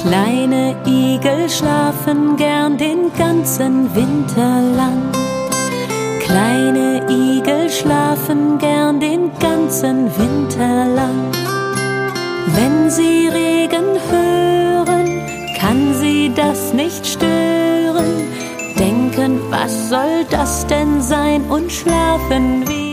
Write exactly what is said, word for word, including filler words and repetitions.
Kleine Igel schlafen gern den ganzen Winter lang. Kleine Igel schlafen gern den ganzen Winter lang. Wenn sie Regen hören, kann sie das nicht stören. Denken, was soll das denn sein, und schlafen wie